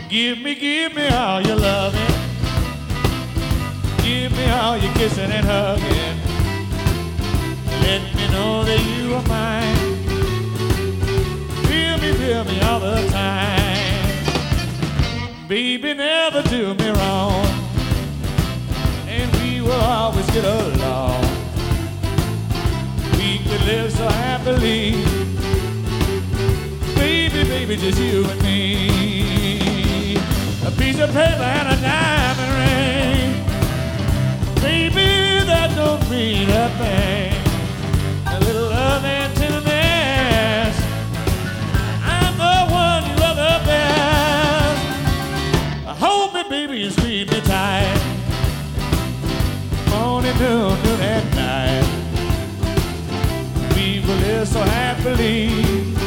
Give me all your loving. Give me all your kissing and hugging. Let me know that you are mine. Feel me all the time. Baby, never do me wrong, and we will always get along. We could live so happily. Baby, baby, just you and me. A piece of paper and a diamond ring. Baby, that don't mean a thing. A little love and tenderness. I'm the one you love the best. Hold me, baby, and squeeze me tight. Morning, noon, and night. We will live so happily.